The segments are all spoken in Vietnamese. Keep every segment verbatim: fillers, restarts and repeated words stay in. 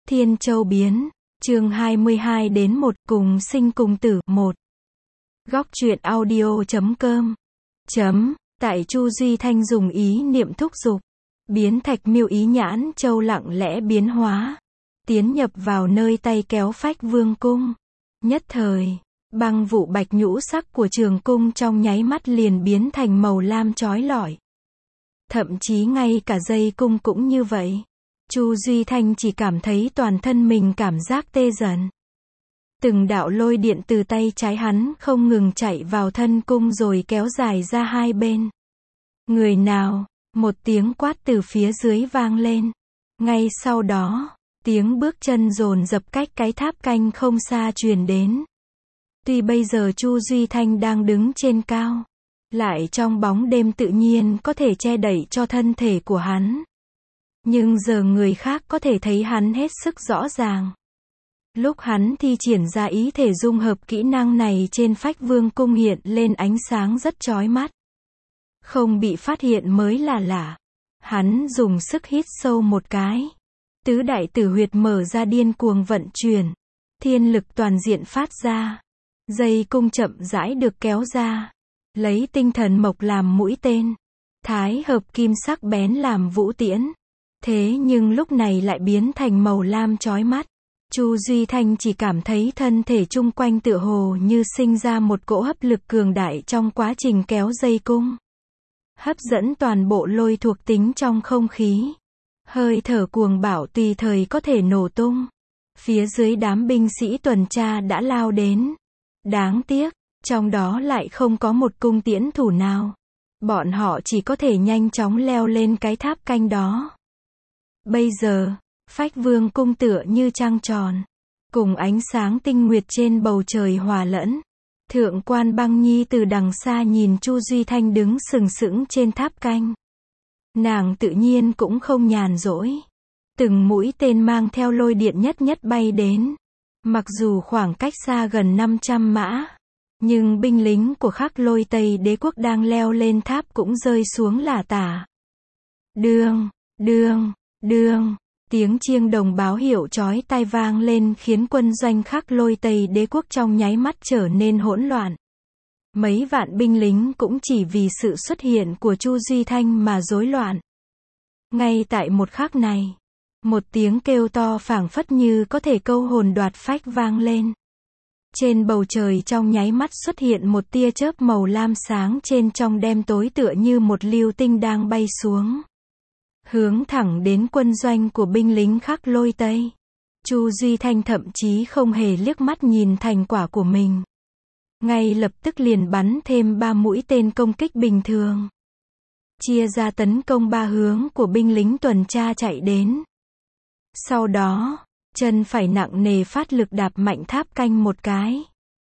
Thiên Châu biến, chương hai mươi hai đến một, cùng sinh cùng tử, một. Góc truyện audio chấm com. Chấm, tại Chu Duy Thanh dùng ý niệm thúc giục, biến thạch miêu ý nhãn châu lặng lẽ biến hóa, tiến nhập vào nơi tay kéo phách vương cung. Nhất thời, băng vụ bạch nhũ sắc của trường cung trong nháy mắt liền biến thành màu lam chói lọi. Thậm chí ngay cả dây cung cũng như vậy. Chu Duy Thanh chỉ cảm thấy toàn thân mình cảm giác tê dần. Từng đạo lôi điện từ tay trái hắn không ngừng chạy vào thân cung rồi kéo dài ra hai bên. Người nào? Một tiếng quát từ phía dưới vang lên. Ngay sau đó, tiếng bước chân dồn dập cách cái tháp canh không xa truyền đến. Tuy bây giờ Chu Duy Thanh đang đứng trên cao, lại trong bóng đêm tự nhiên có thể che đậy cho thân thể của hắn. Nhưng giờ người khác có thể thấy hắn hết sức rõ ràng. Lúc hắn thi triển ra ý thể dung hợp kỹ năng này trên phách vương cung hiện lên ánh sáng rất chói mắt. Không bị phát hiện mới là lạ. Hắn dùng sức hít sâu một cái. Tứ đại tử huyệt mở ra điên cuồng vận chuyển. Thiên lực toàn diện phát ra. Dây cung chậm rãi được kéo ra. Lấy tinh thần mộc làm mũi tên. Thái hợp kim sắc bén làm vũ tiễn. Thế nhưng lúc này lại biến thành màu lam chói mắt. Chu Duy Thanh chỉ cảm thấy thân thể chung quanh tựa hồ như sinh ra một cỗ hấp lực cường đại trong quá trình kéo dây cung. Hấp dẫn toàn bộ lôi thuộc tính trong không khí. Hơi thở cuồng bạo tùy thời có thể nổ tung. Phía dưới đám binh sĩ tuần tra đã lao đến. Đáng tiếc, trong đó lại không có một cung tiễn thủ nào. Bọn họ chỉ có thể nhanh chóng leo lên cái tháp canh đó. Bây giờ, phách vương cung tựa như trăng tròn, cùng ánh sáng tinh nguyệt trên bầu trời hòa lẫn. Thượng quan Băng Nhi từ đằng xa nhìn Chu Duy Thanh đứng sừng sững trên tháp canh. Nàng tự nhiên cũng không nhàn rỗi. Từng mũi tên mang theo lôi điện nhất nhất bay đến. Mặc dù khoảng cách xa gần năm trăm mã, nhưng binh lính của Khắc Lôi Tây Đế quốc đang leo lên tháp cũng rơi xuống lả tả. Đương, đương, đương, tiếng chiêng đồng báo hiệu chói tai vang lên khiến quân doanh Khắc Lôi Tây Đế quốc trong nháy mắt trở nên hỗn loạn. Mấy vạn binh lính cũng chỉ vì sự xuất hiện của Chu Duy Thanh mà rối loạn. Ngay tại một khắc này, một tiếng kêu to phảng phất như có thể câu hồn đoạt phách vang lên. Trên bầu trời trong nháy mắt xuất hiện một tia chớp màu lam sáng trên trong đêm tối tựa như một lưu tinh đang bay xuống. Hướng thẳng đến quân doanh của binh lính Khắc Lôi Tây. Chu Duy Thanh thậm chí không hề liếc mắt nhìn thành quả của mình. Ngay lập tức liền bắn thêm ba mũi tên công kích bình thường. Chia ra tấn công ba hướng của binh lính tuần tra chạy đến. Sau đó, chân phải nặng nề phát lực đạp mạnh tháp canh một cái.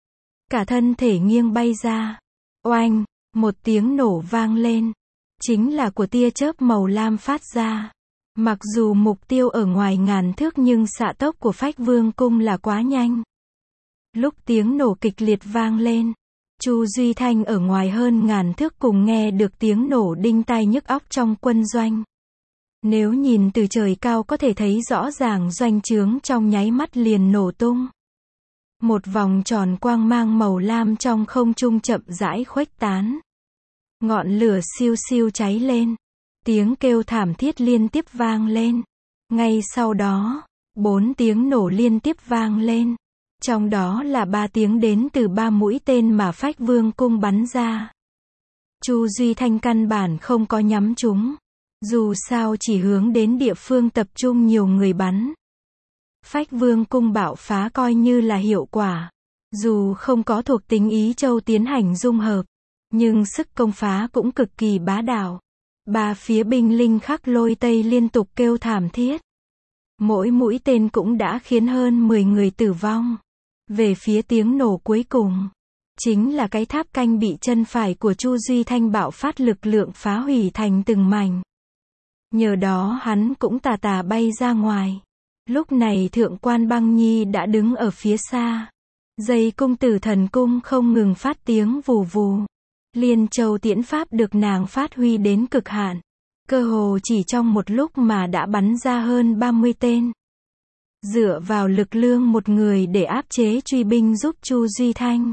Cả thân thể nghiêng bay ra. Oanh, một tiếng nổ vang lên. Chính là của tia chớp màu lam phát ra. Mặc dù mục tiêu ở ngoài ngàn thước nhưng xạ tốc của phách vương cung là quá nhanh. Lúc tiếng nổ kịch liệt vang lên, Chu Duy Thanh ở ngoài hơn ngàn thước cùng nghe được tiếng nổ đinh tai nhức óc trong quân doanh. Nếu nhìn từ trời cao có thể thấy rõ ràng doanh trướng trong nháy mắt liền nổ tung. Một vòng tròn quang mang màu lam trong không trung chậm rãi khuếch tán. Ngọn lửa siêu siêu cháy lên. Tiếng kêu thảm thiết liên tiếp vang lên. Ngay sau đó, bốn tiếng nổ liên tiếp vang lên. Trong đó là ba tiếng đến từ ba mũi tên mà phách vương cung bắn ra. Chu Duy Thanh căn bản không có nhắm chúng. Dù sao chỉ hướng đến địa phương tập trung nhiều người bắn. Phách vương cung bạo phá coi như là hiệu quả. Dù không có thuộc tính ý châu tiến hành dung hợp, nhưng sức công phá cũng cực kỳ bá đạo. Ba phía binh lính Khắc Lôi Tây liên tục kêu thảm thiết. Mỗi mũi tên cũng đã khiến hơn mười người tử vong. Về phía tiếng nổ cuối cùng, chính là cái tháp canh bị chân phải của Chu Duy Thanh bạo phát lực lượng phá hủy thành từng mảnh. Nhờ đó hắn cũng tà tà bay ra ngoài. Lúc này Thượng quan Băng Nhi đã đứng ở phía xa. Dây cung tử thần cung không ngừng phát tiếng vù vù. Liên châu tiễn pháp được nàng phát huy đến cực hạn. Cơ hồ chỉ trong một lúc mà đã bắn ra hơn ba mươi tên. dựa vào lực lượng một người để áp chế truy binh giúp Chu Duy Thanh.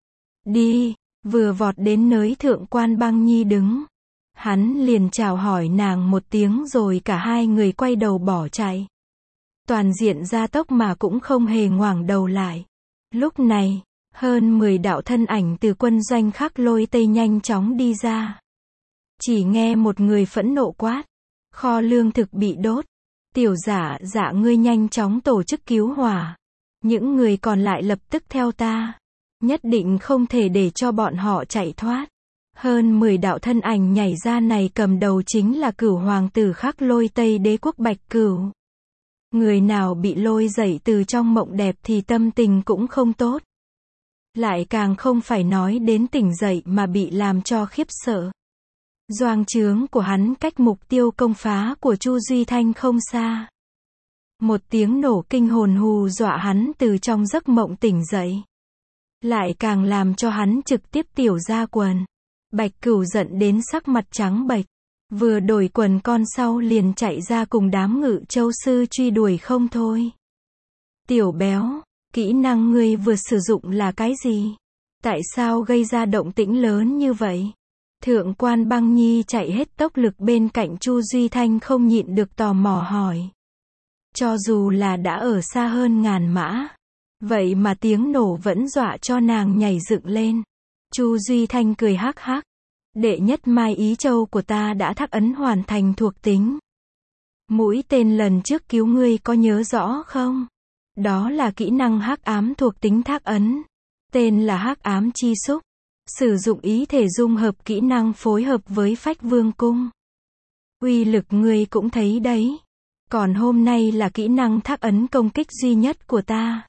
Đi, vừa vọt đến nơi Thượng quan Băng Nhi đứng. Hắn liền chào hỏi nàng một tiếng rồi cả hai người quay đầu bỏ chạy. Toàn diện gia tốc mà cũng không hề ngoảnh đầu lại. Lúc này, hơn mười đạo thân ảnh từ quân doanh Khắc Lôi Tây nhanh chóng đi ra. Chỉ nghe một người phẫn nộ quát. Kho lương thực bị đốt. Tiểu Dạ, Dạ ngươi nhanh chóng tổ chức cứu hỏa. Những người còn lại lập tức theo ta. Nhất định không thể để cho bọn họ chạy thoát. Hơn mười đạo thân ảnh nhảy ra này cầm đầu chính là Cửu hoàng tử Khắc Lôi Tây Đế quốc Bạch Cửu. Người nào bị lôi dậy từ trong mộng đẹp thì tâm tình cũng không tốt. Lại càng không phải nói đến tỉnh dậy mà bị làm cho khiếp sợ. Doanh trướng của hắn cách mục tiêu công phá của Chu Duy Thanh không xa. Một tiếng nổ kinh hồn hù dọa hắn từ trong giấc mộng tỉnh dậy. Lại càng làm cho hắn trực tiếp tiểu ra quần. Bạch Cửu giận đến sắc mặt trắng bệch. Vừa đổi quần con sau liền chạy ra cùng đám Ngự Châu sư truy đuổi không thôi. Tiểu béo, kỹ năng ngươi vừa sử dụng là cái gì? Tại sao gây ra động tĩnh lớn như vậy? Thượng quan Băng Nhi chạy hết tốc lực bên cạnh Chu Duy Thanh không nhịn được tò mò hỏi. Cho dù là đã ở xa hơn ngàn mã. Vậy mà tiếng nổ vẫn dọa cho nàng nhảy dựng lên. Chu Duy Thanh cười hắc hắc. Đệ nhất Mai Ý Châu của ta đã thắc ấn hoàn thành thuộc tính. Mũi tên lần trước cứu ngươi có nhớ rõ không? Đó là kỹ năng hắc ám thuộc tính thác ấn. Tên là hắc ám chi xúc. Sử dụng ý thể dung hợp kỹ năng phối hợp với Phách Vương Cung. Uy lực ngươi cũng thấy đấy. Còn hôm nay là kỹ năng thác ấn công kích duy nhất của ta.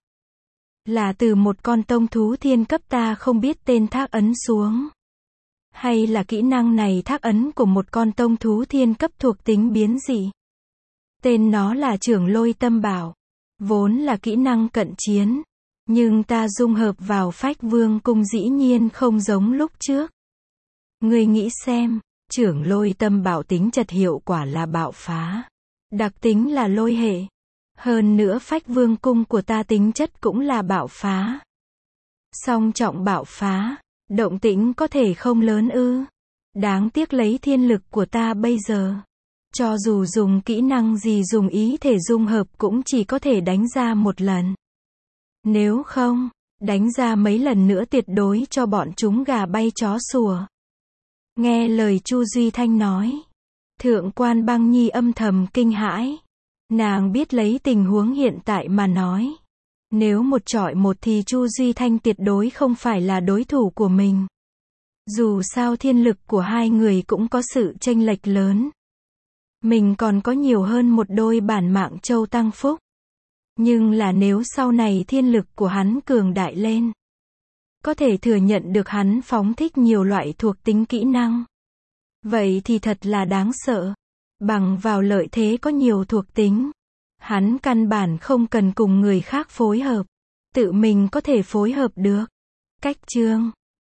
Là từ một con tông thú thiên cấp ta không biết tên thác ấn xuống. Hay là kỹ năng này thác ấn của một con tông thú thiên cấp thuộc tính biến dị. Tên nó là Trưởng Lôi Tâm Bảo. Vốn là kỹ năng cận chiến. Nhưng ta dung hợp vào Phách Vương Cung dĩ nhiên không giống lúc trước. Ngươi nghĩ xem, Trưởng Lôi Tâm Bảo tính chất hiệu quả là bạo phá. Đặc tính là lôi hệ. Hơn nữa Phách Vương Cung của ta tính chất cũng là bạo phá. Song trọng bạo phá, động tĩnh có thể không lớn ư. Đáng tiếc lấy thiên lực của ta bây giờ. Cho dù dùng kỹ năng gì dùng ý thể dung hợp cũng chỉ có thể đánh ra một lần. Nếu không, đánh ra mấy lần nữa tuyệt đối cho bọn chúng gà bay chó sủa. Nghe lời Chu Duy Thanh nói. Thượng quan Băng Nhi âm thầm kinh hãi. Nàng biết lấy tình huống hiện tại mà nói. Nếu một chọi một thì Chu Duy Thanh tuyệt đối không phải là đối thủ của mình. Dù sao thiên lực của hai người cũng có sự chênh lệch lớn. Mình còn có nhiều hơn một đôi bản mạng châu tăng phúc. Nhưng là nếu sau này thiên lực của hắn cường đại lên. Có thể thừa nhận được hắn phóng thích nhiều loại thuộc tính kỹ năng. Vậy thì thật là đáng sợ. Bằng vào lợi thế có nhiều thuộc tính. Hắn căn bản không cần cùng người khác phối hợp. Tự mình có thể phối hợp được. Cách chương